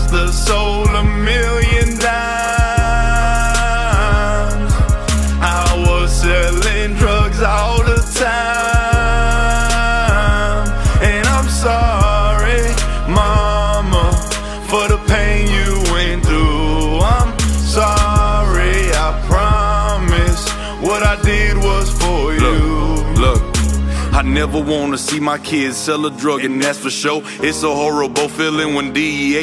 must have sold 1,000,000 dimes. I was selling drugs all the time. And I'm sorry, mama, for the pain you went through. I'm sorry, I promise what I did was for you. Look, I never wanna see my kids sell a drug, and that's for sure. It's a horrible feeling when DEA